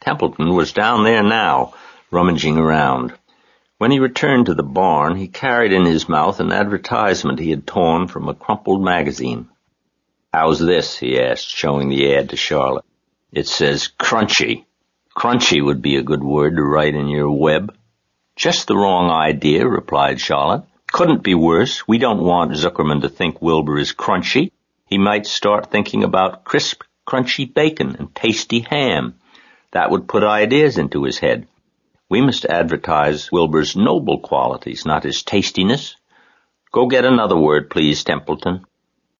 Templeton was down there now, rummaging around. When he returned to the barn, he carried in his mouth an advertisement he had torn from a crumpled magazine. "How's this?" he asked, showing the ad to Charlotte. "It says crunchy. Crunchy would be a good word to write in your web." "Just the wrong idea," replied Charlotte. "Couldn't be worse. We don't want Zuckerman to think Wilbur is crunchy. He might start thinking about crisp, crunchy bacon and tasty ham. That would put ideas into his head. We must advertise Wilbur's noble qualities, not his tastiness. Go get another word, please, Templeton."